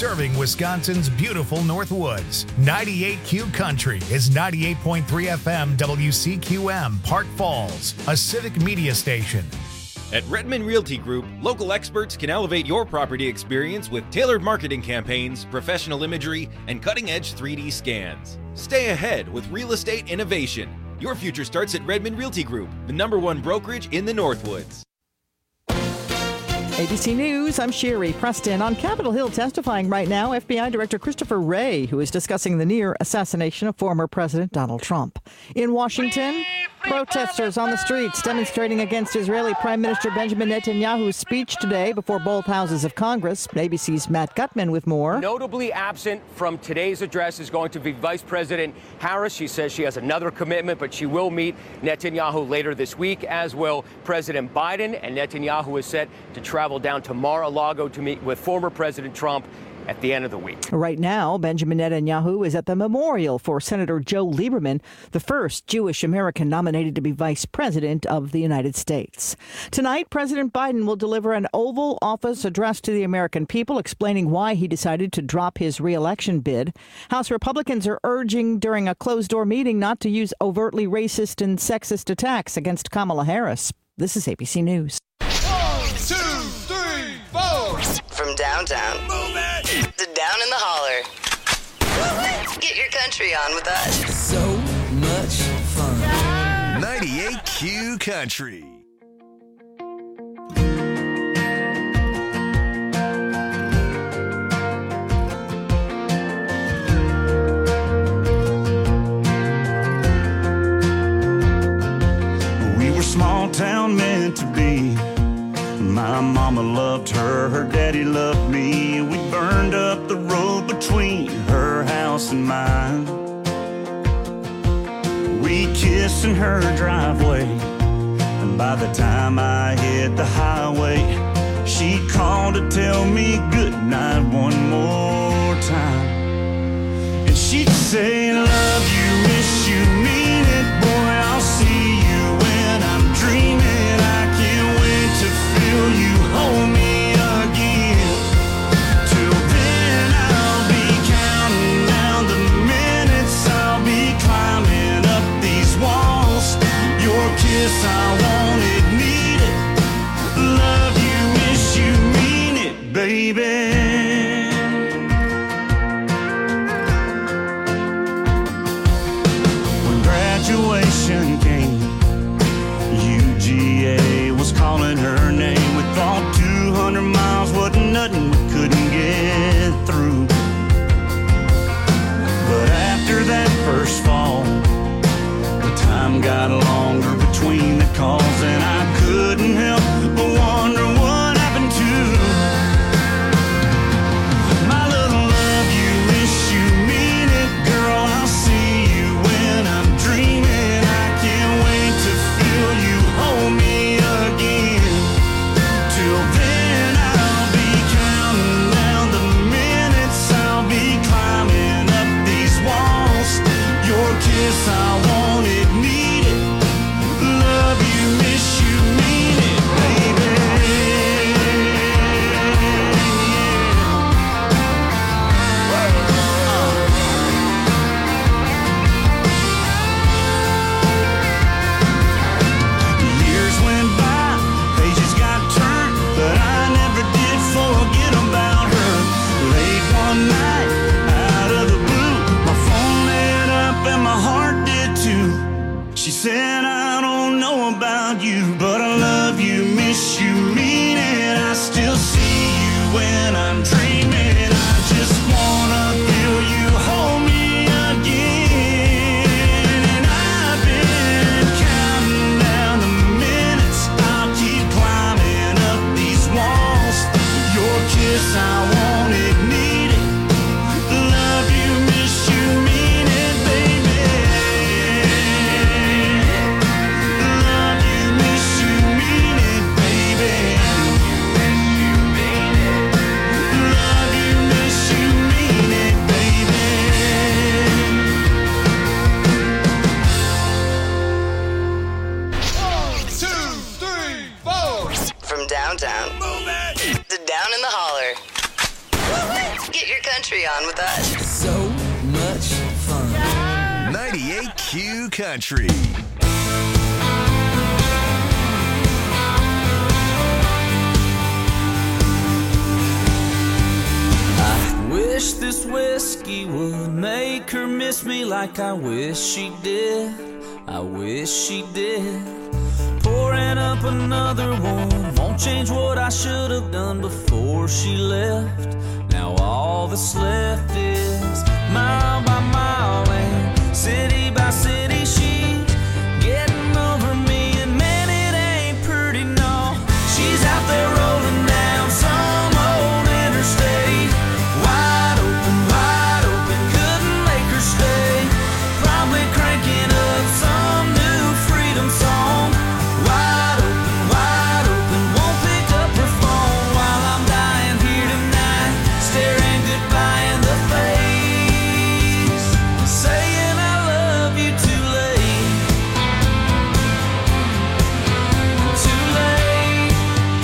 serving Wisconsin's beautiful Northwoods. 98Q Country is 98.3 FM WCQM, Park Falls, a civic media station. At Redmond Realty Group, local experts can elevate your property experience with tailored marketing campaigns, professional imagery, and cutting-edge 3D scans. Stay ahead with real estate innovation. Your future starts at Redmond Realty Group, the #1 brokerage in the Northwoods. ABC News, I'm Sherry Preston. On Capitol Hill testifying right now, FBI Director Christopher Wray, who is discussing the near assassination of former President Donald Trump. In Washington, protesters on the streets demonstrating against Israeli Prime Minister Benjamin Netanyahu's speech today before both houses of Congress. ABC's Matt Gutman with more. Notably absent from today's address is going to be Vice President Harris. She says she has another commitment, but she will meet Netanyahu later this week, as will President Biden. And Netanyahu is set to travel down to Mar-a-Lago to meet with former President Trump at the end of the week. Right now, Benjamin Netanyahu is at the memorial for Senator Joe Lieberman, the first Jewish American nominated to be vice president of the United States. Tonight, President Biden will deliver an Oval Office address to the American people, explaining why he decided to drop his re-election bid. House Republicans are urging during a closed-door meeting not to use overtly racist and sexist attacks against Kamala Harris. This is ABC News. 1, 2, 3, 4. From downtown to down in the holler. Get your country on with us. So much fun. 98Q Country. We were small town meant to be. My mama loved her, her daddy loved me. We burned up the road between her house and mine. We kissed in her driveway, and by the time I hit the highway, she called to tell me goodnight one more time. And she'd say, love you, miss you, mean it, boy, I'll see you when I'm dreaming. I can't wait to feel you hold me again. Till then I'll be counting down the minutes. I'll be climbing up these walls. Your kiss, I want it, need it. Love you, miss you, mean it, baby. When graduation came, UGA was calling her name. We thought 200 miles wasn't nothing we couldn't get through. But after that first fall, the time got longer between the calls, and I couldn't help but wonder what happened to my little love you, miss you, mean it, girl, I'll see you when I'm dreaming. I can't wait to feel you hold me again. Till then I'll be counting down the minutes. I'll be climbing up these walls. Your kiss, I want it, need it. Love you, miss you, mean it, baby. Years went by, pages got turned, but I never did forget about her. Late one night, out of the blue, my phone lit up and my heart did too. She said, I don't know about you, but I love you, miss you, mean it. I still see you when I'm dreaming. I just wanna feel you hold me again. And I've been counting down the minutes. I'll keep climbing up these walls. Your kiss, I want it, need it. country on with us. So much fun. 98Q Country. Wish this whiskey would make her miss me like I wish she did. I wish she did. Pouring up another one won't change what I should have done before she left. Now all that's left is mile by mile and city by city she's getting over me, and man, it ain't pretty, no. She's out there rolling down some old interstate. Wide open, couldn't make her stay. Probably cranking up some new freedom song. Wide open, won't pick up her phone while I'm dying here tonight, staring goodbye in the face, saying I love you too late. Too late.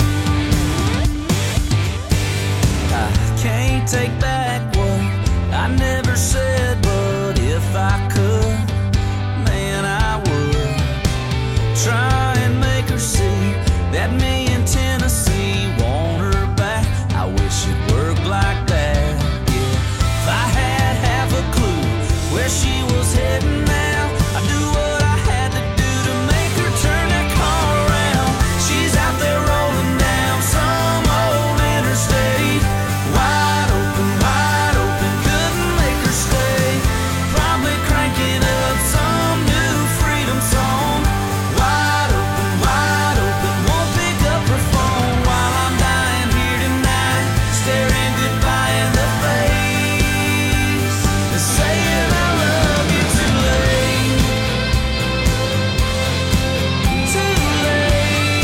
I can't take back what I never said, but if I could, man, I would try and make her see that me in Tennessee want her back. I wish it worked like that, yeah. If I had half a clue where she was heading now, I'd do what I had to do to make her turn that car around. She's out there rolling down some old interstate. Wide open, couldn't make her stay. Probably cranking up some new freedom song. Wide open, won't pick up her phone while I'm dying here tonight, staring goodbye in the face, and saying I love you too late. Too late.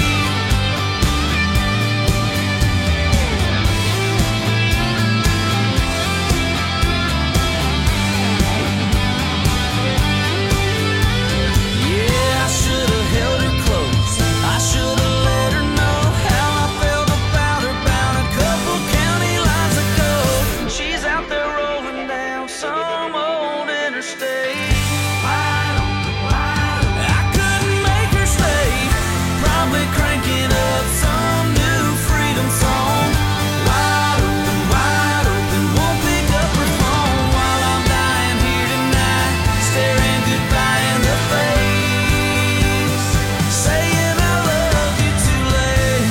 Yeah, I should have held her close. I should have let her know how I felt about her bound a couple county lines ago. She's out there rolling down some old interstate. I couldn't make her stay. Probably cranking up some new freedom song. Wide open, won't pick up her phone while I'm dying here tonight, staring goodbye in the face, saying I love you too late.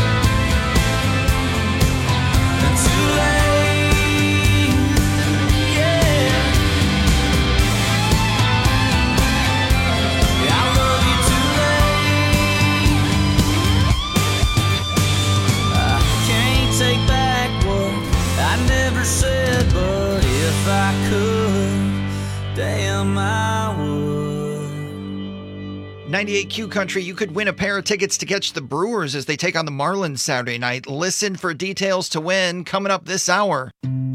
Too late, yeah. I love you too late. I can't take back what I never said, but if I could, damn, I would. 98Q Country, you could win a pair of tickets to catch the Brewers as they take on the Marlins Saturday night. Listen for details to win coming up this hour.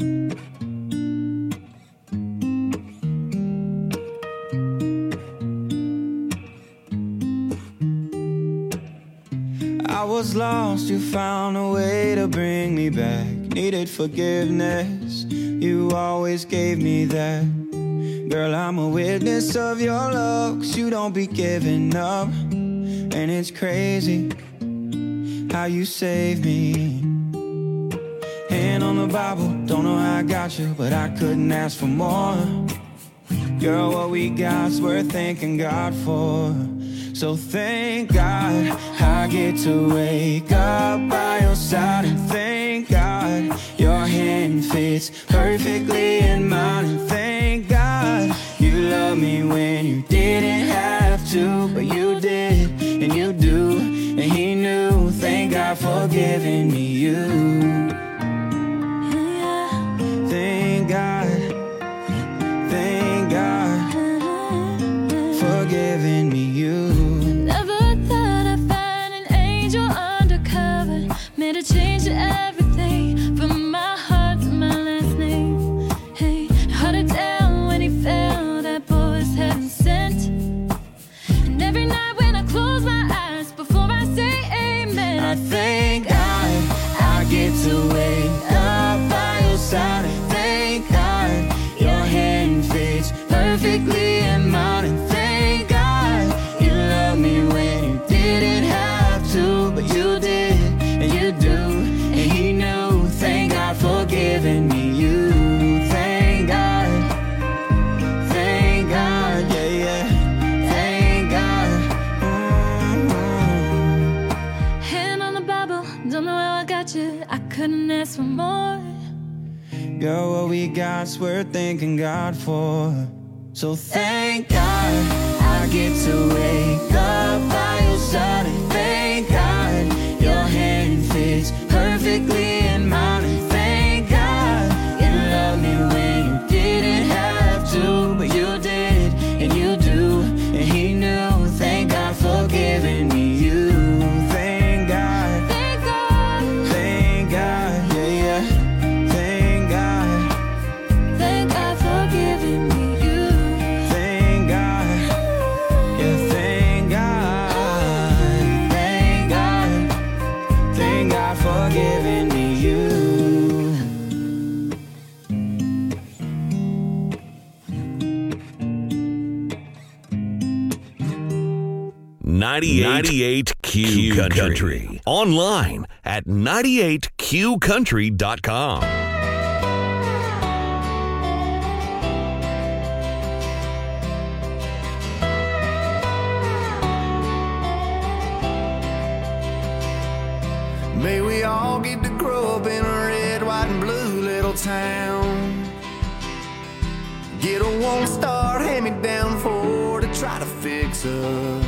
I was lost, you found a way to bring me back. Needed forgiveness, you always gave me that. Girl, I'm a witness of your love, 'cause you don't be giving up. And it's crazy how you saved me. Hand on the Bible, don't know how I got you, but I couldn't ask for more. Girl, what we got's worth thanking God for. So thank God I get to wake up by your side, and thank God your hand fits perfectly in mine, and thank God you love me when you didn't have to, but you did, and you do, and he knew. Thank God for giving me you. Thank God for giving me you. Never thought I'd find an angel undercover, made a change to everything from my heart to my last name. Hey, hard it down when he fell, that boy was heaven sent. And every night when I close my eyes before I say amen, I thank God I get to perfectly in mine. And thank God you loved me when you didn't have to, but you did, and you do, and he knew. Thank God for giving me you. Thank God, yeah, yeah. Thank God. Hand on the Bible, don't know how I got you. I couldn't ask for more. Girl, what we got's worth thanking God for. So thank God I get to wake up by your side. And thank God your hand fits perfectly in mine. And thank God you love me when you didn't have to, but you did, and you do, and he knew. Thank God for giving me you. Thank God, Thank God, thank God, yeah, yeah. Thank God, thank God for giving me you. thank God, yeah, thank God, thank God, thank God for giving me you. 98 Q Country. Online at 98QCountry.com. May we all get to grow up in a red, white, and blue little town. Get a one-star hand-me-down Ford to try to fix up.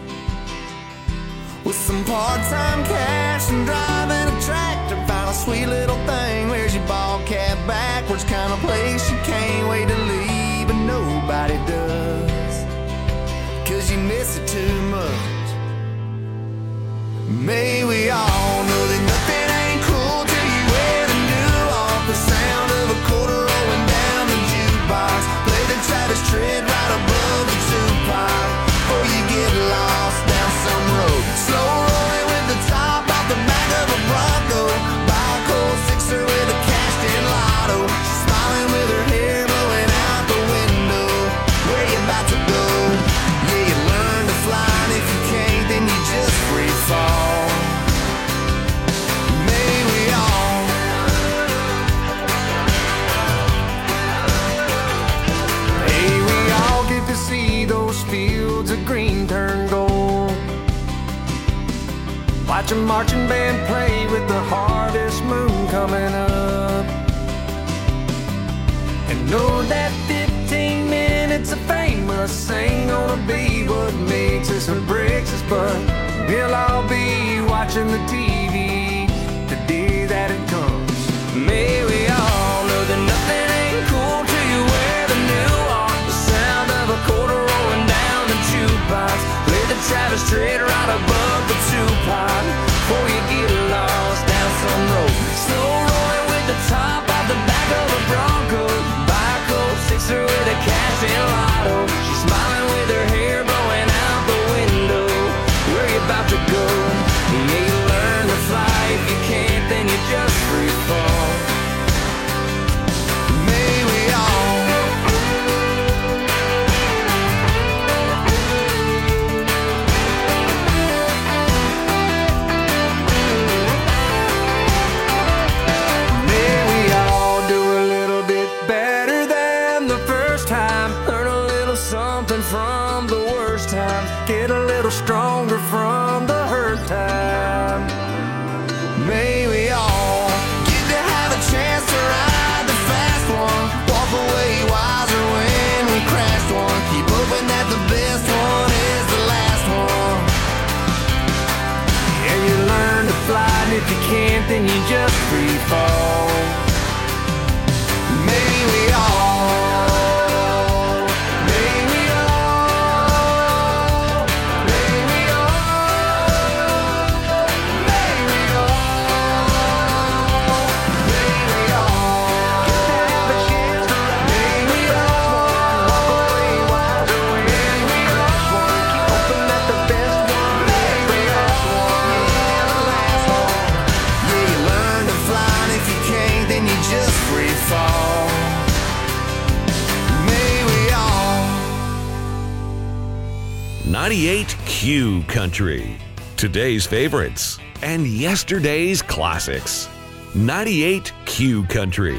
With some part-time cash and driving a tractor, find a sweet little thing. Wears your ball cap backwards, kind of place you can't wait to leave, but nobody does, 'cause you miss it too much. May we all know that nothing ain't cool till you wear the new off. The sound of a quarter rolling down the jukebox. Play the Travis Tritt right above the Tupac, or you get lost down some road. Slow rolling with the top off the back of a Bronco. Buy a cold sixer with a cashed-in lotto. She's smiling with her hair blowing out the window. Where you about to go? Yeah, you learn to fly, and if you can't, then you just free fall. May we all get to see those fields of green turn gold. Watch a marching band play with the harvest moon coming up. And know that 15 minutes of fame must ain't gonna be what makes us or breaks us, but we'll all be watching the TV the day that it comes. May we all know that nothing ain't cool till you wear the new off. The sound of a quarter rolling down the jukebox. Play the Travis Tritt right above the Tupac, before you get lost down some road. Slow rolling with the top off the back of a Bronco. Buy a cold sixer with a cash-in lotto. She's smiling with her hair blowing out the window. Where you about to go? Yeah, you learn to fly. If you can't, then you just free fall. May we all do a little bit better than the first time. Learn a little something from the worst times. Get a little stronger from the hurt time. May we all get to have a chance to ride the fast one. Walk away wiser when we crashed one. Keep hoping that the best one is the last one. Yeah, you learn to fly, and if you can't, then you just free fall. May we all, may we all, may we all, may we all, may we all get to have a chance to ride. May we all walk away wiser when we crash one. Keep hoping that the best one is the last one. Yeah, the last one. Yeah, you learn to fly, and if you can't, 98Q Country. Today's favorites and yesterday's classics. 98Q Country.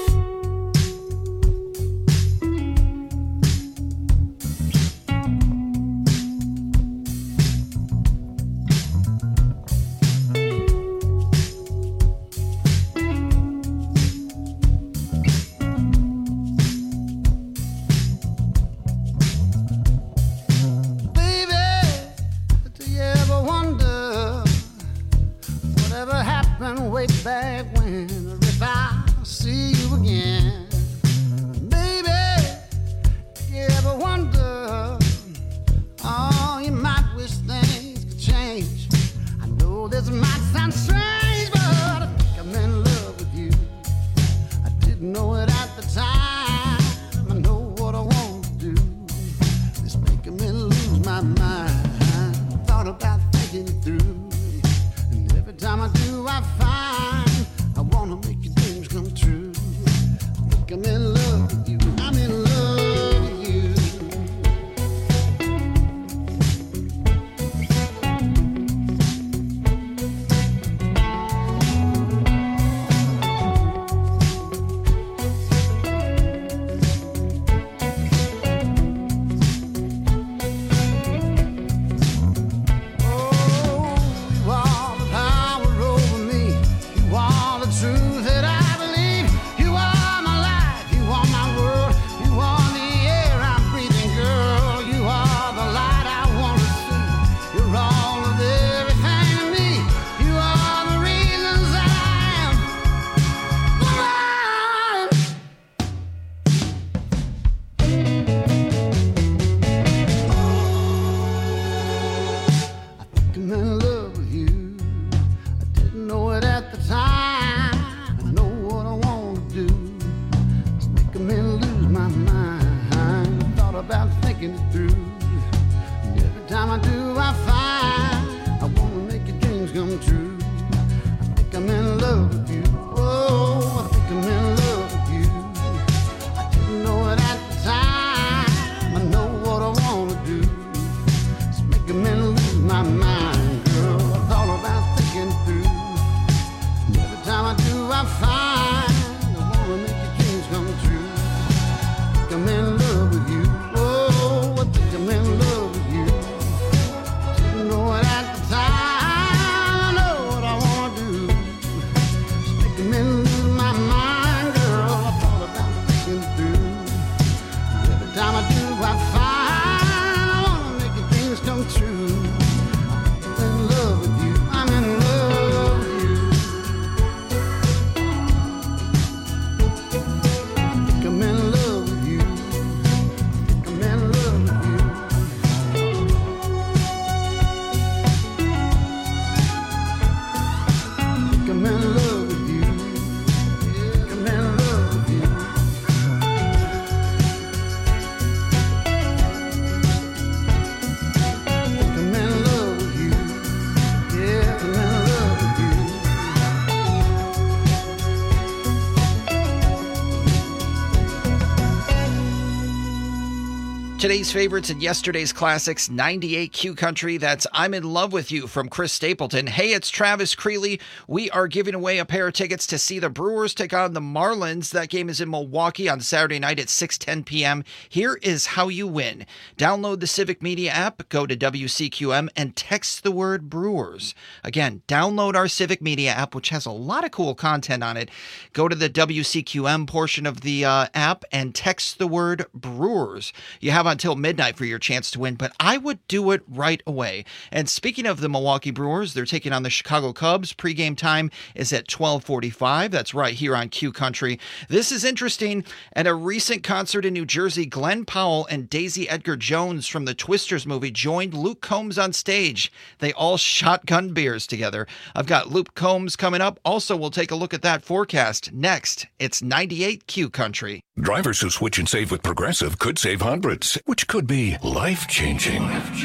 Today's favorites and yesterday's classics, 98Q Country. That's I'm in Love with You from Chris Stapleton. Hey, it's Travis Creeley. We are giving away a pair of tickets to see the Brewers take on the Marlins. That game is in Milwaukee on Saturday night at 6:10 p.m. Here is how you win. Download the Civic Media app, go to WCQM, and text the word Brewers. Again, download our Civic Media app, which has a lot of cool content on it. Go to the WCQM portion of the app and text the word Brewers. You have until midnight for your chance to win, but I would do it right away. And speaking of the Milwaukee Brewers, they're taking on the Chicago Cubs. Pre-game time is at 12:45. That's right here on Q Country. This is interesting. At a recent concert in New Jersey, Glenn Powell and Daisy Edgar Jones from the Twisters movie joined Luke Combs on stage. They all shotgun beers together. I've got Luke Combs coming up. Also, we'll take a look at that forecast. Next, it's 98Q Country. Drivers who switch and save with Progressive could save hundreds, which could be life-changing.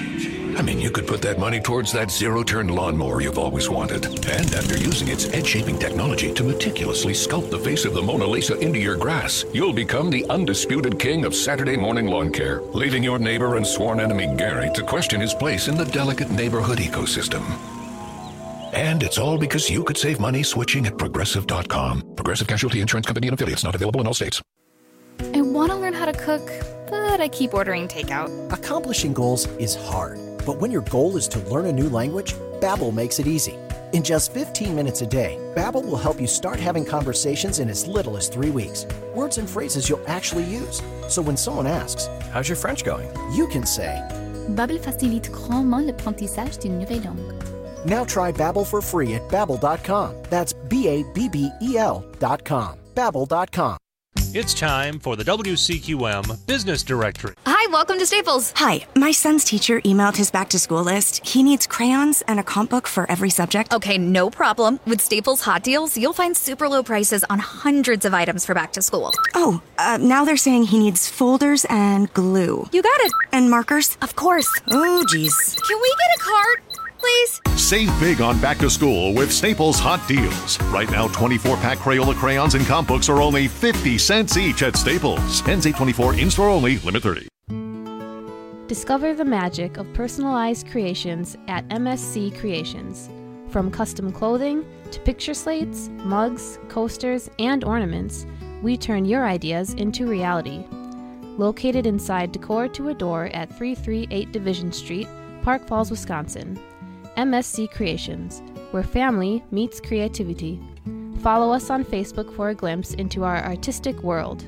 I mean, you could put that money towards that zero-turn lawnmower you've always wanted. And after using its edge-shaping technology to meticulously sculpt the face of the Mona Lisa into your grass, you'll become the undisputed king of Saturday morning lawn care, leaving your neighbor and sworn enemy Gary to question his place in the delicate neighborhood ecosystem. And it's all because you could save money switching at Progressive.com. Progressive Casualty Insurance Company and affiliates, not available in all states. I want to learn how to cook, but I keep ordering takeout. Accomplishing goals is hard, but when your goal is to learn a new language, Babbel makes it easy. In just 15 minutes a day, Babbel will help you start having conversations in as little as 3 weeks. Words and phrases you'll actually use. So when someone asks, "How's your French going?" you can say, Babbel facilite grandement l'apprentissage d'une nouvelle langue. Now try Babbel for free at Babbel.com. That's Babbel.com. Babbel.com. It's time for the WCQM Business Directory. Hi, welcome to Staples. Hi, my son's teacher emailed his back-to-school list. He needs crayons and a comp book for every subject. Okay, no problem. With Staples Hot Deals, you'll find super low prices on hundreds of items for back to school. Oh, now they're saying he needs folders and glue. You got it. And markers? Of course. Oh, geez. Can we get a card, please? Save big on back to school with Staples Hot Deals. Right now, 24-pack Crayola crayons and comp books are only 50 cents each at Staples. Ends 8/24, in-store only, limit 30. Discover the magic of personalized creations at MSC Creations. From custom clothing to picture slates, mugs, coasters, and ornaments, we turn your ideas into reality. Located inside Decor to Adore at 338 Division Street, Park Falls, Wisconsin. MSC Creations, where family meets creativity. Follow us on Facebook for a glimpse into our artistic world.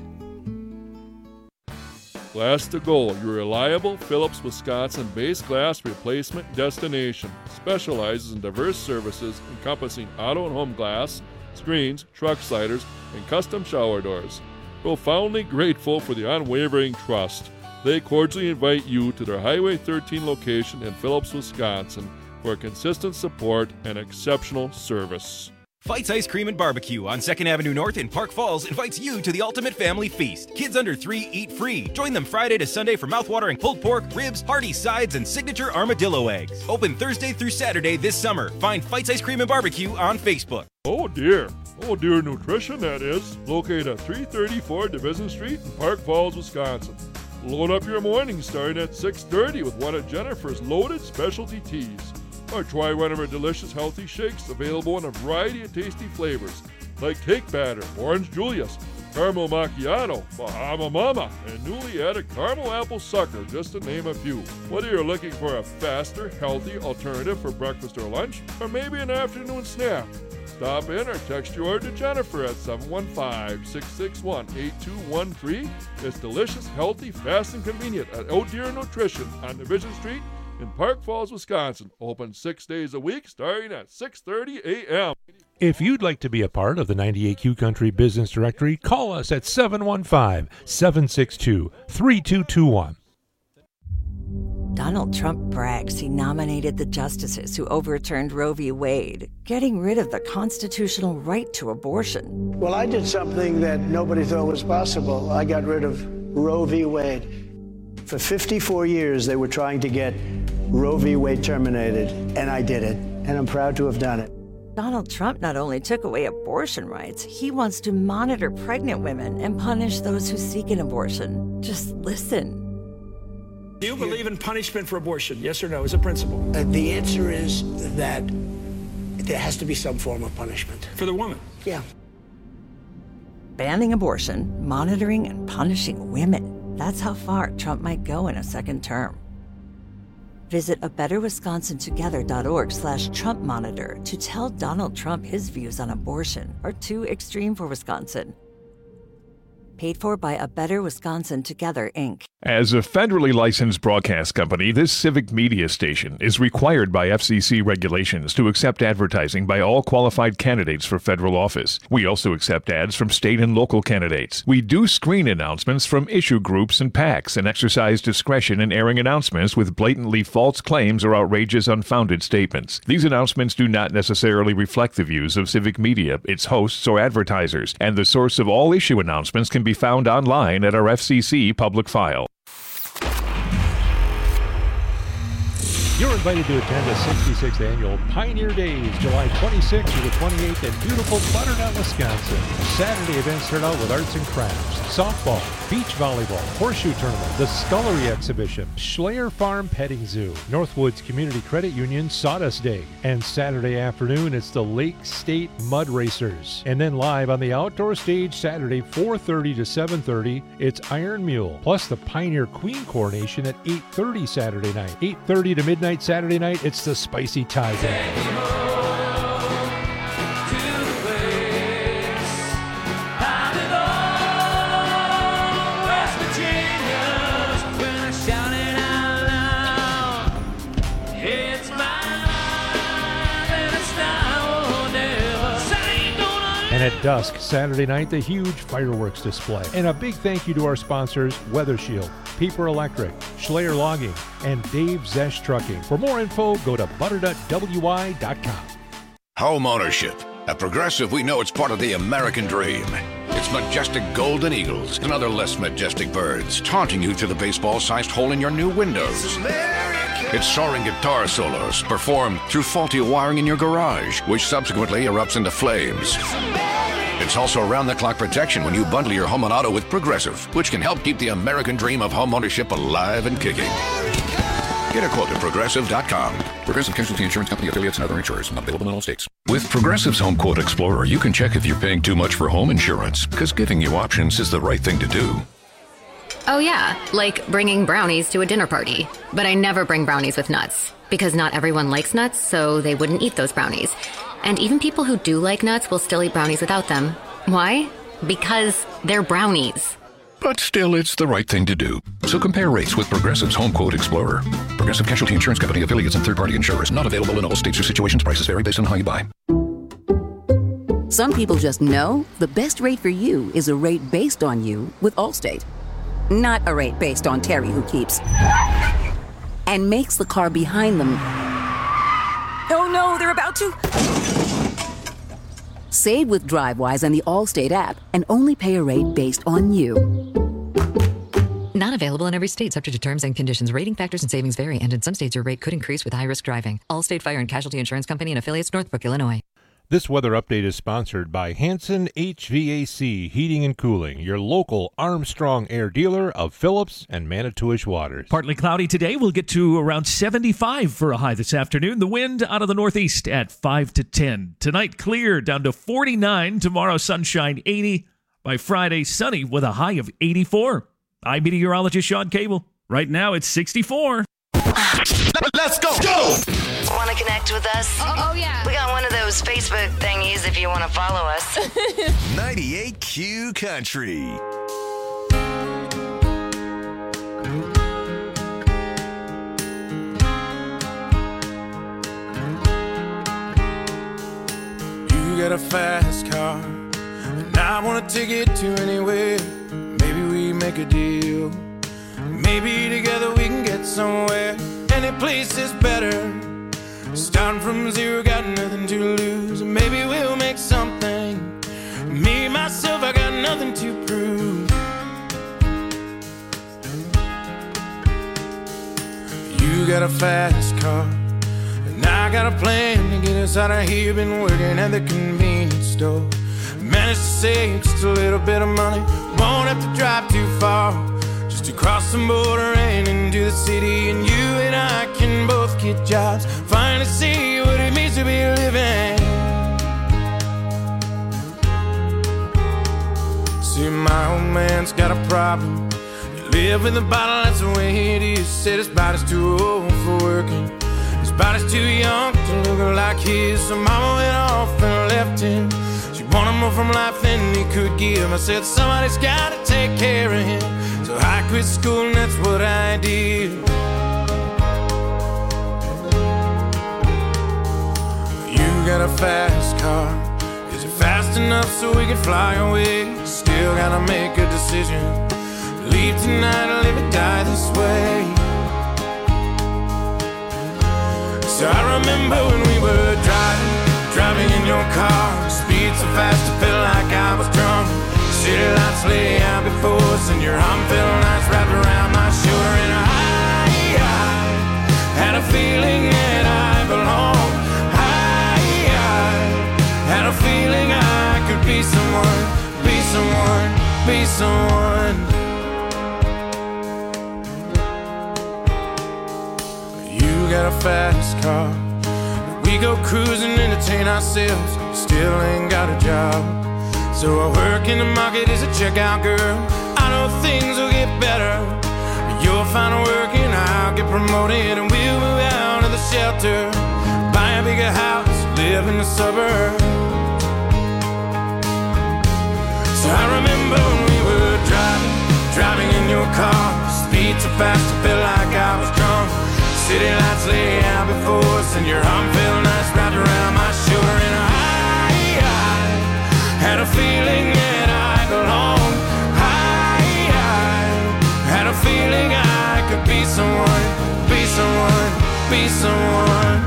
Glass to Go, your reliable Phillips, Wisconsin-based glass replacement destination. Specializes in diverse services encompassing auto and home glass, screens, truck sliders, and custom shower doors. Profoundly grateful for the unwavering trust. They cordially invite you to their Highway 13 location in Phillips, Wisconsin for consistent support and exceptional service. Fights Ice Cream and Barbecue on 2nd Avenue North in Park Falls invites you to the ultimate family feast. Kids under 3 eat free. Join them Friday to Sunday for mouthwatering pulled pork, ribs, hearty sides, and signature armadillo eggs. Open Thursday through Saturday this summer. Find Fights Ice Cream and Barbecue on Facebook. Oh dear nutrition, that is. Located at 334 Division Street in Park Falls, Wisconsin. Load up your morning starting at 6:30 with one of Jennifer's loaded specialty teas. Or try one of our delicious healthy shakes available in a variety of tasty flavors like cake batter, orange Julius, caramel macchiato, Bahama Mama, and newly added caramel apple sucker, just to name a few. Whether you're looking for a faster, healthy alternative for breakfast or lunch, or maybe an afternoon snack, stop in or text your order to Jennifer at 715-661-8213. It's delicious, healthy, fast, and convenient at Oh Dear Nutrition on Division Street in Park Falls, Wisconsin. Open 6 days a week, starting at 6:30 a.m. If you'd like to be a part of the 98Q Country Business Directory, call us at 715-762-3221. Donald Trump brags he nominated the justices who overturned Roe v. Wade, getting rid of the constitutional right to abortion. Well, I did something that nobody thought was possible. I got rid of Roe v. Wade. For 54 years, they were trying to get Roe v. Wade terminated, and I did it, and I'm proud to have done it. Donald Trump not only took away abortion rights, he wants to monitor pregnant women and punish those who seek an abortion. Just listen. Do you believe in punishment for abortion, yes or no, as a principle? The answer is that there has to be some form of punishment. For the woman? Yeah. Banning abortion, monitoring and punishing women. That's how far Trump might go in a second term. Visit abetterwisconsintogether.org/Trump Monitor to tell Donald Trump his views on abortion are too extreme for Wisconsin. Paid for by A Better Wisconsin Together, Inc. As a federally licensed broadcast company, this civic media station is required by FCC regulations to accept advertising by all qualified candidates for federal office. We also accept ads from state and local candidates. We do screen announcements from issue groups and PACs and exercise discretion in airing announcements with blatantly false claims or outrageous, unfounded statements. These announcements do not necessarily reflect the views of civic media, its hosts, or advertisers, and the source of all issue announcements can be found online at our FCC public file. You're invited to attend the 66th Annual Pioneer Days, July 26th through the 28th in beautiful Butternut, Wisconsin. Saturday events start out with arts and crafts, softball, beach volleyball, horseshoe tournament, the Scullery Exhibition, Schleyer Farm Petting Zoo, Northwoods Community Credit Union Sawdust Day, and Saturday afternoon it's the Lake State Mud Racers. And then live on the outdoor stage Saturday 4:30 to 7:30, it's Iron Mule, plus the Pioneer Queen coronation at 8:30 Saturday night. 8:30 to midnight Saturday night, it's the Spicy Tie Band. And at dusk, Saturday night, the huge fireworks display. And a big thank you to our sponsors, Weather Shield, Pieper Electric, Schleyer Logging, and Dave Zesch Trucking. For more info, go to butternutwi.com. Home ownership. At Progressive, we know it's part of the American dream. It's majestic golden eagles and other less majestic birds taunting you through the baseball-sized hole in your new windows. It's soaring guitar solos performed through faulty wiring in your garage, which subsequently erupts into flames. It's also around-the-clock protection when you bundle your home and auto with Progressive, which can help keep the American dream of home ownership alive and kicking. Get a quote at Progressive.com. Progressive Casualty Insurance Company, affiliates, and other insurers. Not available in all states. With Progressive's Home Quote Explorer, you can check if you're paying too much for home insurance, because giving you options is the right thing to do. Oh yeah, like bringing brownies to a dinner party. But I never bring brownies with nuts, because not everyone likes nuts, so they wouldn't eat those brownies. And even people who do like nuts will still eat brownies without them. Why? Because they're brownies. But still, it's the right thing to do. So compare rates with Progressive's Home Quote Explorer. Progressive Casualty Insurance Company, affiliates, and third-party insurers. Not available in all states or situations. Prices vary based on how you buy. Some people just know the best rate for you is a rate based on you with Allstate. Not a rate based on Terry who keeps and makes the car behind them. Oh no, they're about to. Save with DriveWise and the Allstate app and only pay a rate based on you. Not available in every state, subject to terms and conditions. Rating factors and savings vary, and in some states your rate could increase with high-risk driving. Allstate Fire and Casualty Insurance Company and affiliates, Northbrook, Illinois. This weather update is sponsored by Hanson HVAC Heating and Cooling, your local Armstrong Air dealer of Phillips and Manitowish waters. Partly cloudy today. We'll get to around 75 for a high this afternoon. The wind out of the northeast at 5 to 10. Tonight, clear down to 49. Tomorrow, sunshine 80. By Friday, sunny with a high of 84. I'm meteorologist Sean Cable. Right now, it's 64. Let's go! Want to connect with us? Oh, yeah. We got one of those Facebook thingies if you want to follow us. 98Q Country. You got a fast car, and I want to take it to anywhere. Maybe we make a deal. Maybe together we can get somewhere. Any place is better. Starting from zero, got nothing to lose. Maybe we'll make something. Me, myself, I got nothing to prove. You got a fast car, and I got a plan to get us out of here. Been working at the convenience store. Managed to save just a little bit of money. Won't have to drive too far, just to cross the border and into the city. And you and I can both get jobs, finally see what it means to be living. See, my old man's got a problem. You live in the bottle, that's the way it is. Said his body's too old for working, his body's too young to look like his. So mama went off and left him. She wanted more from life than he could give. I said somebody's gotta take care of him. So I quit school and that's what I did. You got a fast car. Is it fast enough so we can fly away? Still gotta make a decision. Leave tonight or live or die this way. So I remember when we were driving in your car. Speed so fast I felt like I was drunk. City lights lay out before us, and your arm felt nice wrapped around my shoulder. And I had a feeling someone. You got a fast car, we go cruising, entertain ourselves, still ain't got a job. So I work in the market as a checkout girl. I know things will get better. You'll find work and I'll get promoted, and we'll move out of the shelter, buy a bigger house, live in the suburbs. So I remember when we were driving in your car, speed so fast I felt like I was drunk. City lights lay out before us, and your arm felt nice wrapped around my shoulder, and I had a feeling that I belonged. I had a feeling I could be someone, be someone, be someone.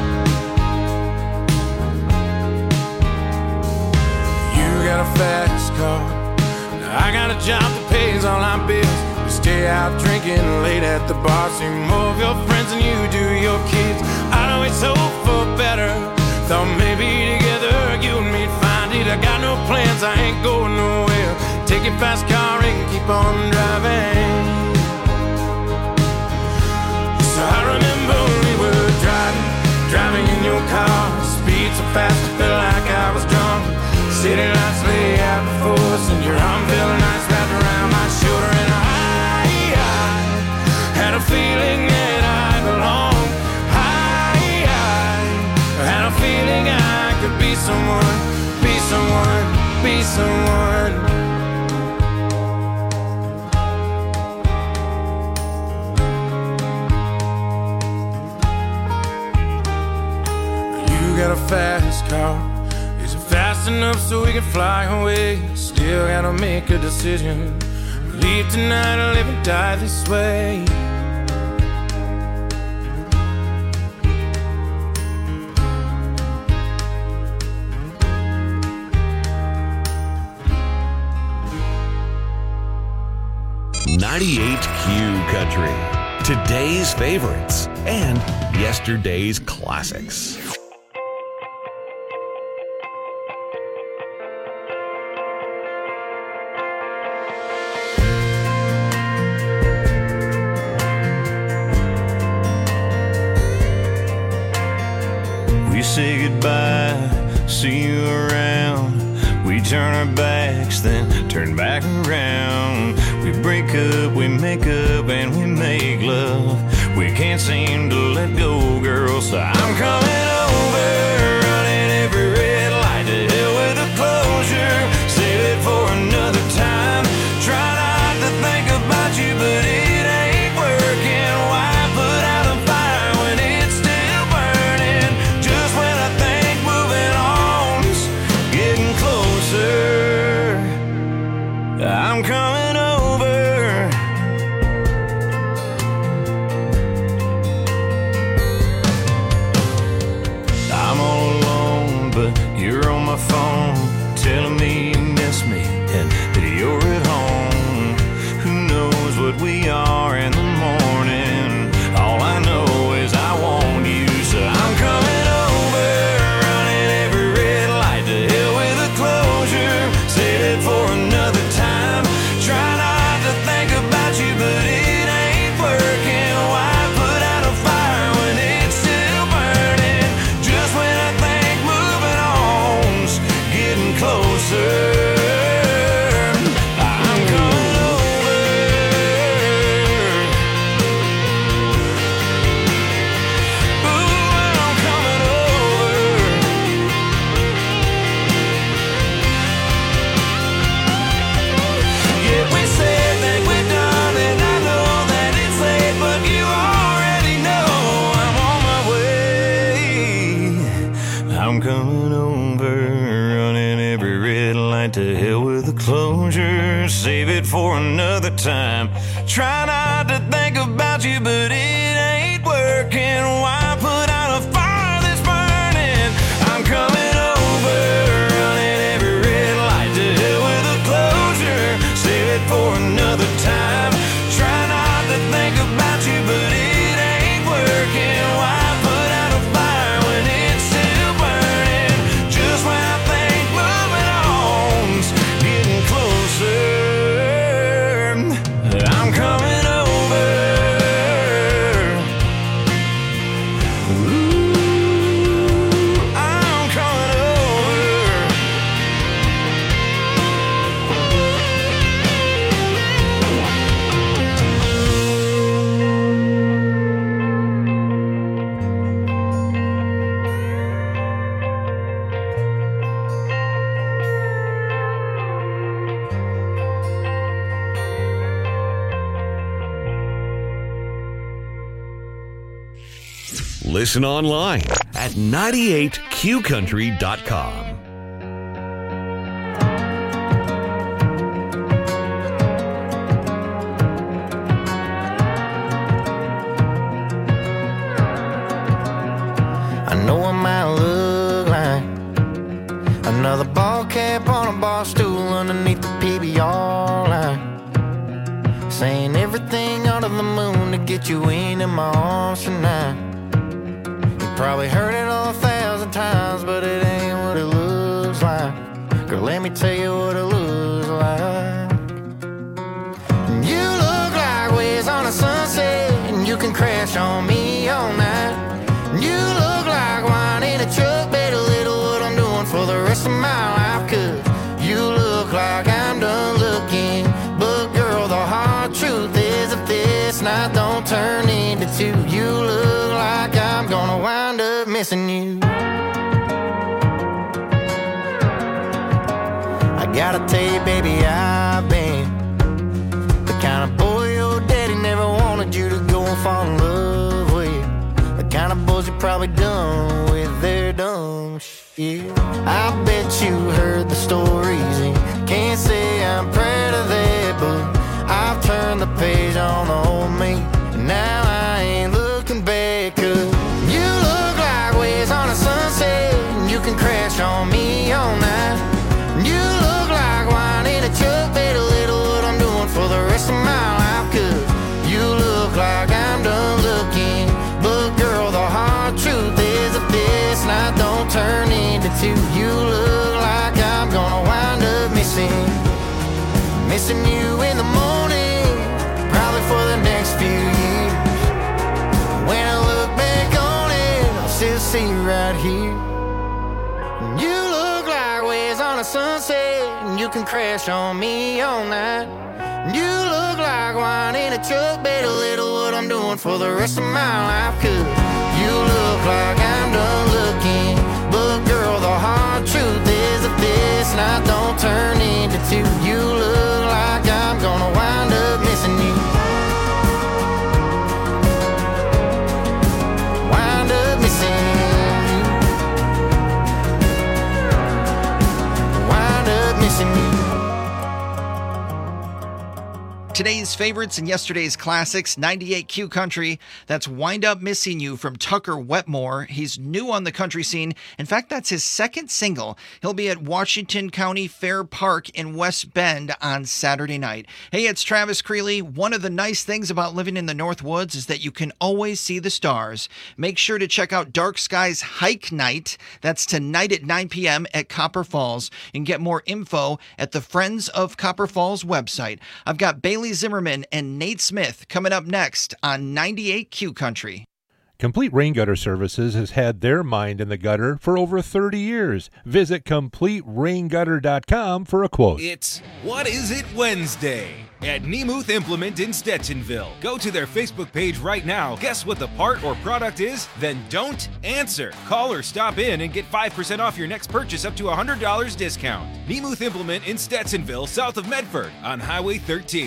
You got a fast car, I got a job that pays all our bills. We stay out drinking late at the bar, see more of your friends than you do your kids. I'd always hope for better, thought maybe together you and me'd find it. I got no plans, I ain't going nowhere. Take your fast car and keep on driving. So I remember when we were driving in your car, speed so fast I felt like I was drunk. City lights lay out before us, and your arm felt nice wrapped around my shoulder, and I had a feeling that I belonged. I had a feeling I could be someone, be someone, be someone. You got a fast car, is it fast enough so we can fly away? Still gotta make a decision, leave tonight or live and die this way. .98 Q Country. Today's favorites and yesterday's classics. We say goodbye, see you around. We turn our backs, then turn back around. We break up, we make up, and we make love. We can't seem to let go, girl, so I'm coming over, running every red light. To hell with the closure, save it for another time. Try not to think about you, but it ain't working. Why put out a fire when it's still burning? Just when I think moving on's getting closer, I'm coming over. I'm all alone, but you're on my phone, telling me you miss me and that you're at home. Who knows what we are in the morning? All I know is I want you, so I'm coming over, running every red light. To hell with the closure, save it for another time. Try not to think about you, but it ain't working. Why put out a fire when it's still burning? Just when I think moving on's getting closer, I'm coming over. Ooh, I'm coming over. Yeah, we said that we're done, and I know that it's late, but you already know I'm on my way. I'm coming over, running every red light. To hell with the closure, save it for another time. Try not to think about you, but it ain't working. Why put out a fire that's burning? I'm coming over, running every red light. To hell with the closure, save it for another time. Try not to think about you, but it ain't working. Why put out a fire when it's still burning? Just when I think moving on's getting closer, Listen online at 98qcountry.com. I know I might look like another ball cap on a bar stool underneath the PBR line, saying everything under the moon to get you into my arms tonight. You probably heard it 1,000 times, but it ain't what it looks like. Girl, let me tell you what it looks like. You look like waves on a sunset, and you can crash on me all night. You look like wine in a truck, better little what I'm doing for the rest of my life. Cause you look like I'm done looking, but girl, the hard truth is if this night don't turn into two, you look like I'm gonna wind up missing you. I gotta tell you, baby, I've been the kind of boy your daddy never wanted you to go and fall in love with. The kind of boys you're probably done with their dumb shit. I bet you heard the stories and can't say I'm proud of that, but I've turned the page on the old me, and now I ain't looking back. Cause you look like waves on a sunset, and you can crash on me all night. You look like wine in a truck, better little what I'm doing for the rest of my life. Cause you look like I'm done looking, but girl, the hard truth is if this night don't turn into two, you look like I'm gonna wind up missing you in the morning, probably for the next few years. When I look back on it, I'll still see you right here. You look like waves on a sunset, and you can crash on me all night. You look like wine in a truck, better little what I'm doing for the rest of my life. Cause you look like I'm done looking, but girl, the hard truth is if this night don't turn into two, you look like I'm gonna wind up missing you. Wind up missing you. Wind up missing you. Today's favorites and yesterday's classics, 98Q Country. That's Wind Up Missing You from Tucker Wetmore. He's new on the country scene. In fact, that's his second single. He'll be at Washington County Fair Park in West Bend on Saturday night. Hey, it's Travis Creeley. One of the nice things about living in the North Woods is that you can always see the stars. Make sure to check out Dark Skies Hike Night. That's tonight at 9 p.m. at Copper Falls. You can get more info at the Friends of Copper Falls website. I've got Bailey Zimmerman and Nate Smith coming up next on 98Q Country. Complete Rain Gutter Services has had their mind in the gutter for over 30 years. Visit CompleteRainGutter.com for a quote. It's What Is It Wednesday at Nemuth Implement in Stetsonville. Go to their Facebook page right now, guess what the part or product is, then don't answer. Call or stop in and get 5% off your next purchase up to $100 discount. Nemuth Implement in Stetsonville, south of Medford on Highway 13.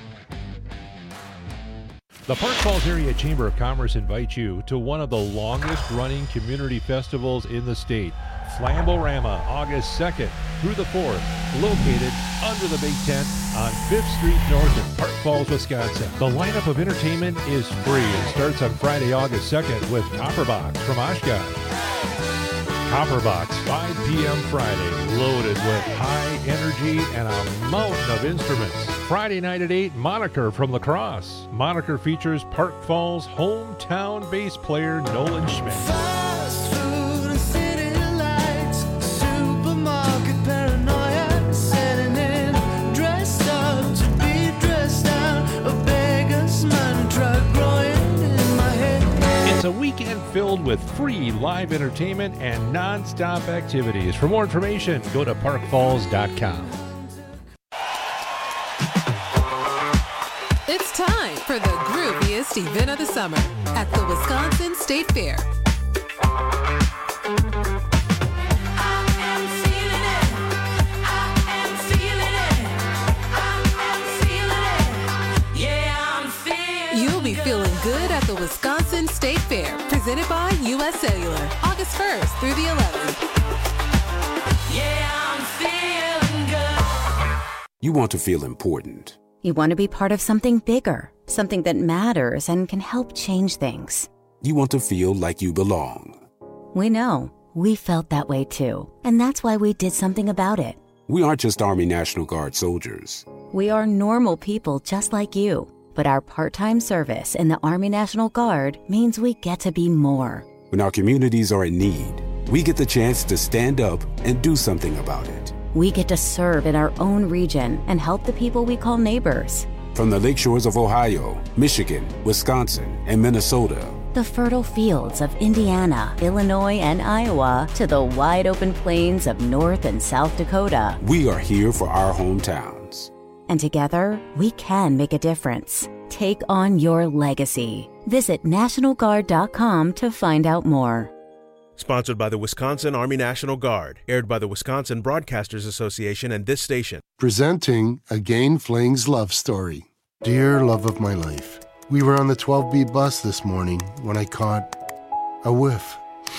The Park Falls Area Chamber of Commerce invites you to one of the longest-running community festivals in the state, Flamborama, August 2nd through the 4th, located under the Big Tent on 5th Street North in Park Falls, Wisconsin. The lineup of entertainment is free and starts on Friday, August 2nd with Copperbox from Oshkosh. Copperbox, 5 p.m. Friday, loaded with high energy and a mountain of instruments. Friday night at 8, Moniker from La Crosse. Moniker features Park Falls hometown bass player Nolan Schmidt. Fast food and city lights, supermarket paranoia, setting in, dressed up to be dressed out, a beggar's man truck growing in my head. It's a weekend filled with free live entertainment and non-stop activities. For more information, go to parkfalls.com. It's time for the grooviest event of the summer at the Wisconsin State Fair. You'll be feeling good at the Wisconsin State Fair, presented by U.S. Cellular, August 1st through the 11th. Yeah, I'm feeling good. You want to feel important. You want to be part of something bigger, something that matters and can help change things. You want to feel like you belong. We know. We felt that way too. And that's why we did something about it. We aren't just Army National Guard soldiers. We are normal people just like you. But our part-time service in the Army National Guard means we get to be more. When our communities are in need, we get the chance to stand up and do something about it. We get to serve in our own region and help the people we call neighbors. From the lakeshores of Ohio, Michigan, Wisconsin, and Minnesota, the fertile fields of Indiana, Illinois, and Iowa, to the wide open plains of North and South Dakota. We are here for our hometowns. And together, we can make a difference. Take on your legacy. Visit NationalGuard.com to find out more. Sponsored by the Wisconsin Army National Guard. Aired by the Wisconsin Broadcasters Association and this station. Presenting Again Fling's love story. Dear love of my life, we were on the 12B bus this morning when I caught a whiff.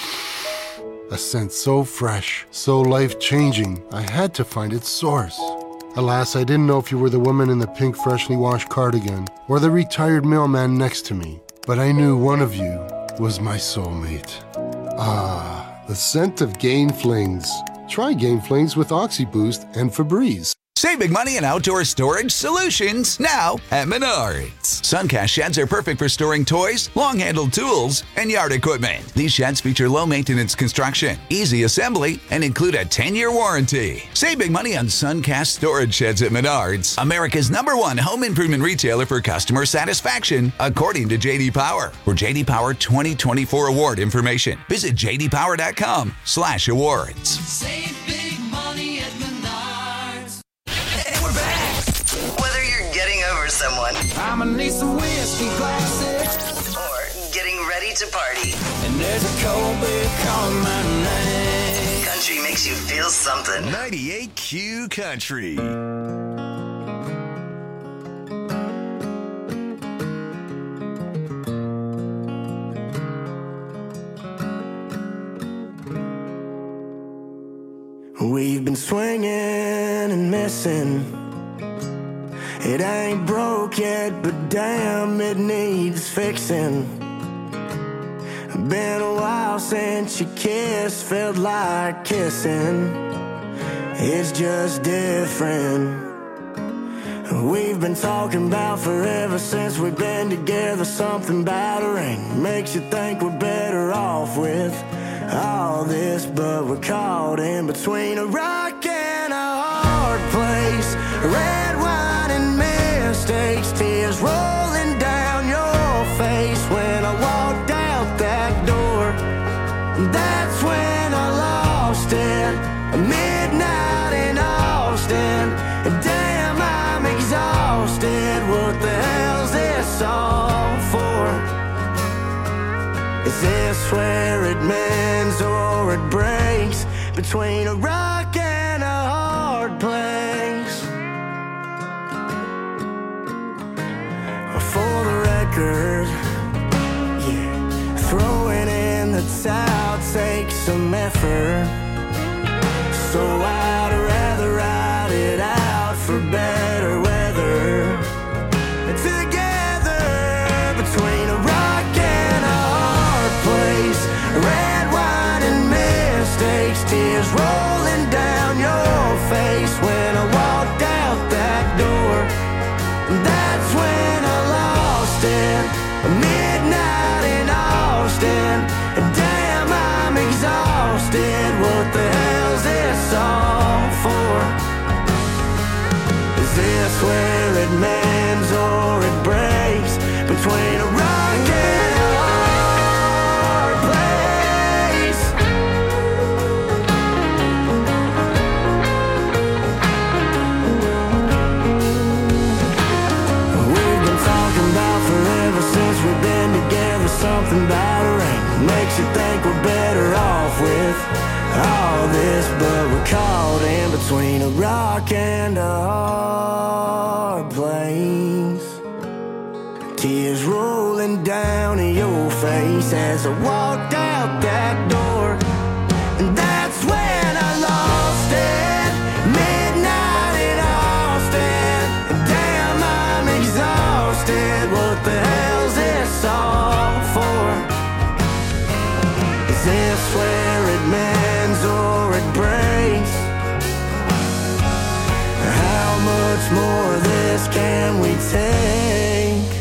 A scent so fresh, so life-changing, I had to find its source. Alas, I didn't know if you were the woman in the pink freshly washed cardigan or the retired mailman next to me, but I knew one of you was my soulmate. Ah, the scent of Gain Flings. Try Gain Flings with OxyBoost and Febreze. Save big money on outdoor storage solutions now at Menards. Suncast sheds are perfect for storing toys, long-handled tools, and yard equipment. These sheds feature low-maintenance construction, easy assembly, and include a 10-year warranty. Save big money on Suncast storage sheds at Menards, America's #1 home improvement retailer for customer satisfaction, according to J.D. Power. For J.D. Power 2024 award information, visit jdpower.com/awards. Save big money at Menards. Whether you're getting over someone, I'ma need some whiskey glasses, or getting ready to party, and there's a cold beer calling my name. country makes you feel something. 98Q Country. We've been swinging and missing. It ain't broke yet, but damn, it needs fixing. Been a while since you kissed, felt like kissing. It's just different. We've been talking about forever since we've been together. Something about a ring makes you think we're better off with all this, but we're caught in between a rock and a hard place. Red wine and mistakes, tears rolling down your face. When I walked out that door, that's when I lost it. Midnight in Austin, damn, I'm exhausted. What the hell's this all for? Is this where it mends or it breaks? Between a rock and a hard place. For the record, yeah, throwing in the towel takes some effort. So I'd rather ride it out for better weather. Together, between a rock and a hard place. Red wine and mistakes, tears rolling down your face. When I walked out that door, that's when I lost it. Midnight in Austin, damn, I'm exhausted. What the hell's this all for? Is this where it mends or it breaks? Between a rock and a hard place. We've been talking about forever since we've been together. Something about a ring makes you think we're better off with all this, but we're caught in between a rock and a hard place. Tears rolling down your face as I walked out that door. And that's when I lost it. Midnight in Austin. And damn, I'm exhausted. What the hell's this all for? Is this where it mends or it breaks? How much more of this can we take?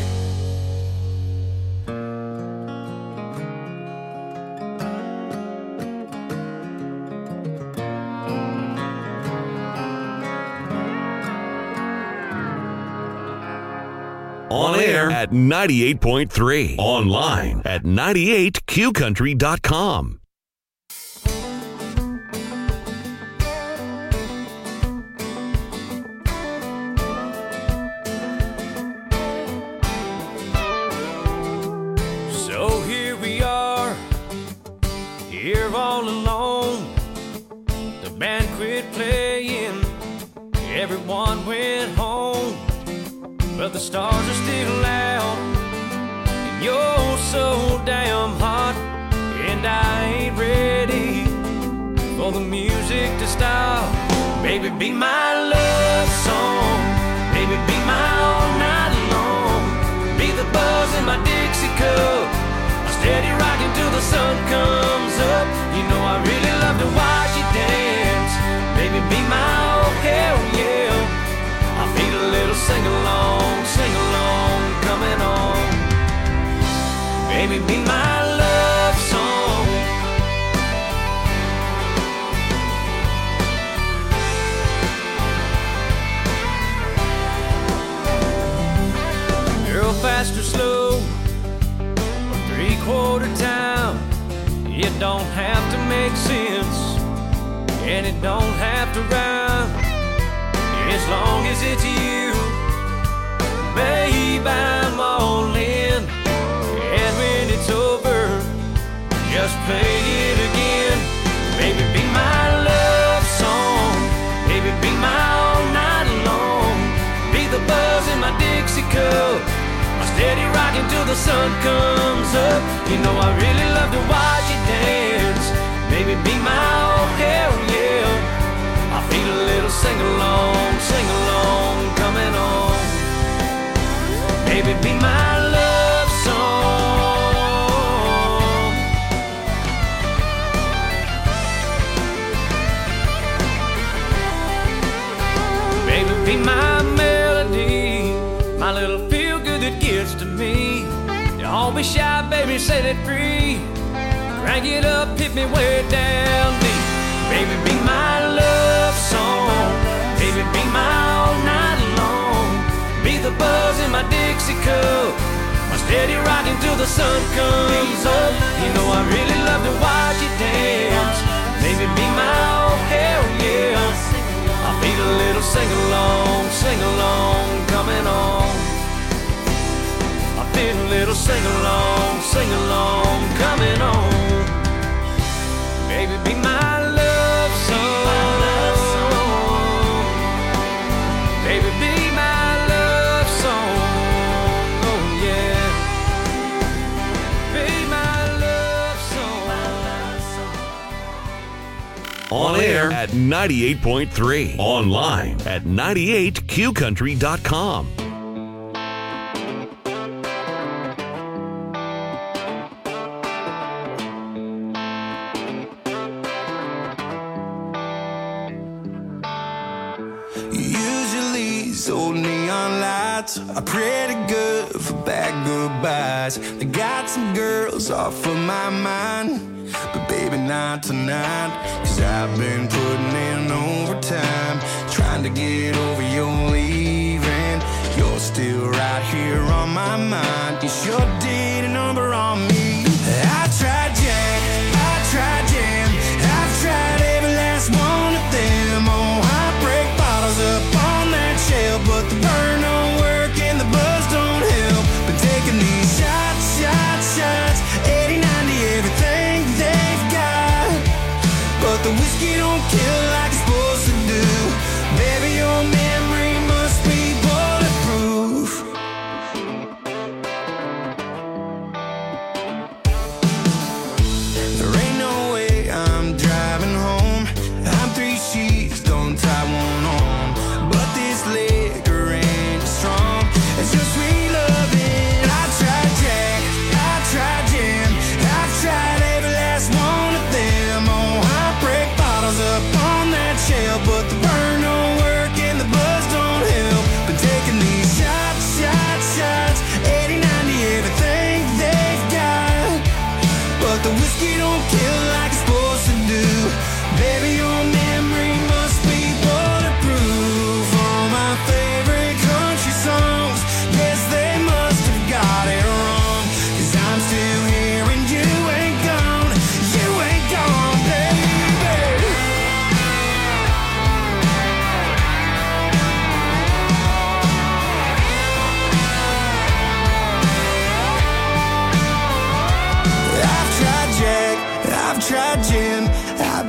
On air at 98.3. Online at 98qcountry.com. So here we are, here all alone. The band quit playing, everyone went home. But the stars are still out, and you're so damn hot, and I ain't ready for the music to stop. Baby, be my love song, baby, be my all night long. Be the buzz in my Dixie cup, I'm steady rocking till the sun comes up. You know I really love to watch you dance. Baby, be my oh hell yeah. I feel a little sing-along coming on. Baby, be my love song. Girl, fast or slow, or three-quarter time, it don't have to make sense, and it don't have to rhyme. As long as it's you, babe, I'm all in. And when it's over, just play it again. Baby, be my love song. Baby, be my all night long. Be the buzz in my Dixie cup, I'm steady rocking till the sun comes up. You know I really love to watch you dance. Baby, be my oh hell yeah. I feel a little sing-along coming on. Baby, be my love song. Baby, be my melody, my little feel-good that gets to me. Don't be shy, baby, set it free. Crank it up, hit me way down deep. Baby, be my love song. Baby, be my all night long. Be the buzz in my Dixie cup, I'm steady rocking till the sun comes up. You know I really love to watch you dance. Baby, be my oh hell yeah. I feel a little sing-along coming on. I feel a little sing-along coming on. Baby, be my love song. Baby, be my love song. Oh yeah. Be my love song. On air at 98.3. Online at 98qcountry.com. Old neon lights are pretty good for bad goodbyes. I got some girls off of my mind, but baby not tonight. Cause I've been putting in overtime, trying to get over your leaving. You're still right here on my mind. You sure did a number on me. I tried Jack, I tried Jam, I've tried every last one of them. Oh, I break bottles up on that shelf, but the burn don't work and the buzz don't help. Been taking these shots, 80, 90, everything they've got, but the whiskey don't kill like it's supposed to do. Baby, your memory must be bulletproof.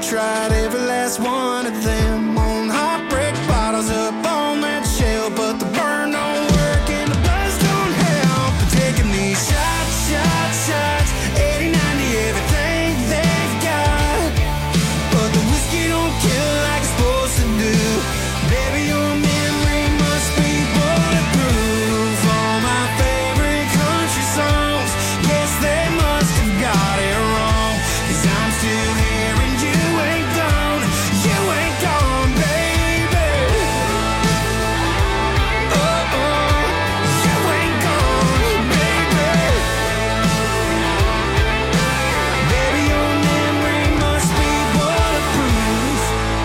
tried every last one of them. On heartbreak bottles up on that shelf, but the burn don't work and the buzz don't help. Taking these shots, shots, shots, 80, 90, everything they've got. But the whiskey don't kill like it's supposed to do. Baby, your memory must be bulletproof. All my favorite country songs, yes, they must have got it wrong. 'Cause I'm still here and you ain't gone. You ain't gone, baby. Oh, oh, you ain't gone, baby. Baby, your memory must be bulletproof.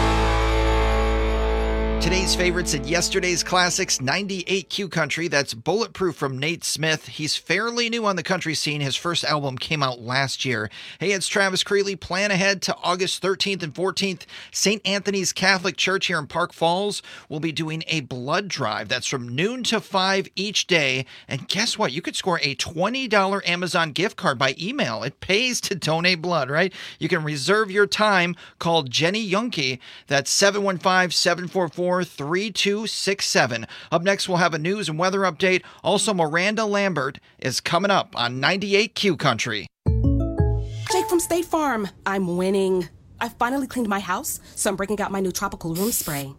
Today's favorites and yesterday's classics, 98 Q Country. That's Bulletproof from Nate Smith. He's fairly new on the country scene. His first album came out last year. Hey, it's Travis Creeley. Plan ahead to August 13th and 14th. St. Anthony's Catholic Church here in Park Falls will be doing a blood drive. That's from noon to 5 each day. And guess what? You could score a $20 Amazon gift card by email. It pays to donate blood, right? You can reserve your time. Call Jenny Yunke. That's 715-744-3267. Up next, we'll have a news and weather update. Also, Miranda Lambert is coming up on 98 Q Country. Jake from State Farm. I'm winning. I finally cleaned my house, so I'm breaking out my new tropical room spray.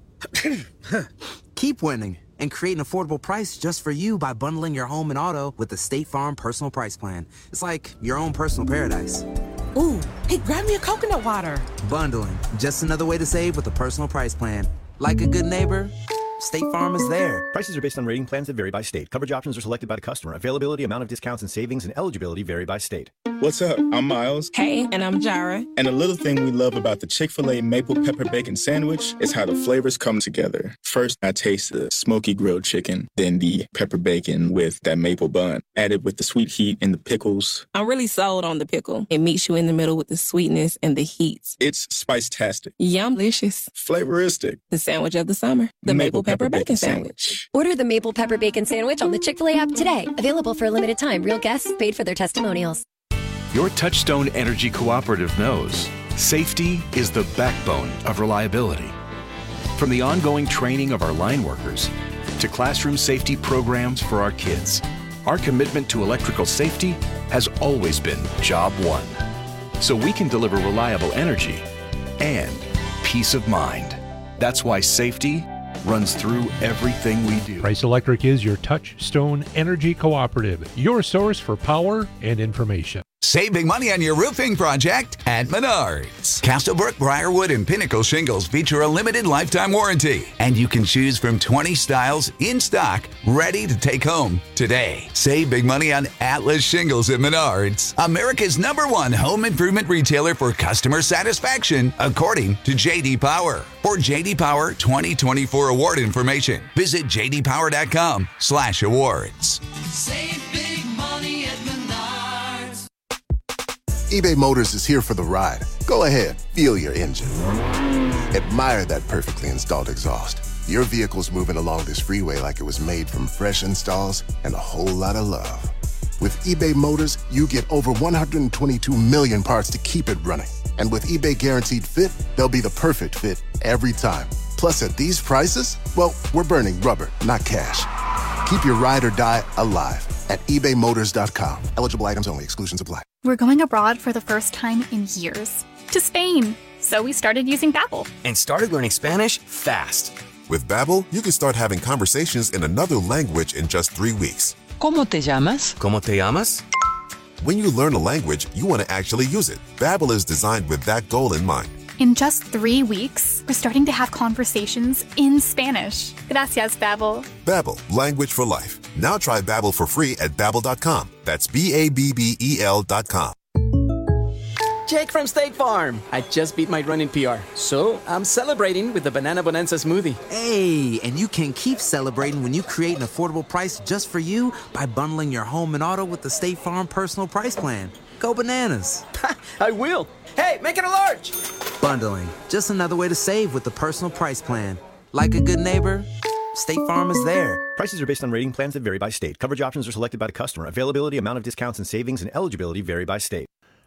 Keep winning and create an affordable price just for you by bundling your home and auto with the State Farm Personal Price Plan. It's like your own personal paradise. Ooh, hey, grab me a coconut water. Bundling, just another way to save with the Personal Price Plan. Like a good neighbor, State Farm is there. Prices are based on rating plans that vary by state. Coverage options are selected by the customer. Availability, amount of discounts and savings, and eligibility vary by state. What's up? I'm Miles. Hey, and I'm Jara. And a little thing we love about the Chick-fil-A Maple Pepper Bacon Sandwich is how the flavors come together. First, I taste the smoky grilled chicken, then the pepper bacon with that maple bun, added with the sweet heat and the pickles. I'm really sold on the pickle. It meets you in the middle with the sweetness and the heat. It's spice-tastic. Yum-licious. Flavoristic. The sandwich of the summer. The Maple Pepper Bacon Sandwich. Order the Maple Pepper Bacon Sandwich on the Chick-fil-A app today. Available for a limited time. Real guests paid for their testimonials. Your Touchstone Energy Cooperative knows safety is the backbone of reliability. From the ongoing training of our line workers to classroom safety programs for our kids, our commitment to electrical safety has always been job one. So we can deliver reliable energy and peace of mind. That's why safety runs through everything we do. Price Electric is your Touchstone Energy Cooperative, your source for power and information. Save big money on your roofing project at Menards. Castlebrook, Briarwood, and Pinnacle shingles feature a limited lifetime warranty, and you can choose from 20 styles in stock, ready to take home today. Save big money on Atlas shingles at Menards, America's #1 home improvement retailer for customer satisfaction, according to J.D. Power. For J.D. Power 2024 award information, visit jdpower.com/awards. Save big money at Menards. eBay Motors is here for the ride. Go ahead, feel your engine. Admire that perfectly installed exhaust. Your vehicle's moving along this freeway like it was made from fresh installs and a whole lot of love. With eBay Motors, you get over 122 million parts to keep it running. And with eBay Guaranteed Fit, they'll be the perfect fit every time. Plus, at these prices, well, we're burning rubber, not cash. Keep your ride or die alive at ebaymotors.com. Eligible items only. Exclusions apply. We're going abroad for the first time in years. To Spain. So we started using Babbel. And started learning Spanish fast. With Babbel, you can start having conversations in another language in just 3 weeks. ¿Cómo te llamas? ¿Cómo te llamas? When you learn a language, you want to actually use it. Babbel is designed with that goal in mind. In just 3 weeks, we're starting to have conversations in Spanish. Gracias, Babbel. Babbel, language for life. Now try Babbel for free at Babbel.com. That's BABBEL.com. Jake from State Farm. I just beat my running PR, so I'm celebrating with the Banana Bonanza smoothie. Hey, and you can keep celebrating when you create an affordable price just for you by bundling your home and auto with the State Farm Personal Price Plan. Go bananas. I will. Hey, make it a large. Bundling, just another way to save with the Personal Price Plan. Like a good neighbor, State Farm is there. Prices are based on rating plans that vary by state. Coverage options are selected by the customer. Availability, amount of discounts and savings, and eligibility vary by state.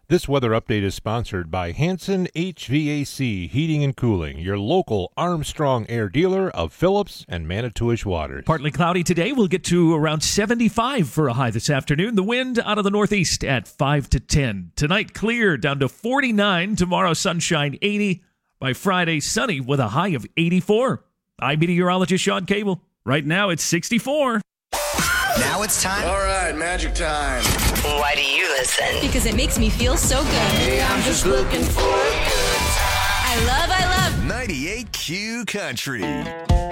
This weather update is sponsored by Hanson HVAC Heating and Cooling, your local Armstrong Air dealer of Phillips and Manitowish waters. Partly cloudy today. We'll get to around 75 for a high this afternoon. The wind out of the northeast at 5 to 10. Tonight, clear down to 49. Tomorrow, sunshine 80. By Friday, sunny with a high of 84. I'm meteorologist Sean Cable. Right now, it's 64. Now it's time. All right, magic time. Why do you listen? Because it makes me feel so good. Hey, I'm just looking for a good time. I love 98Q Country.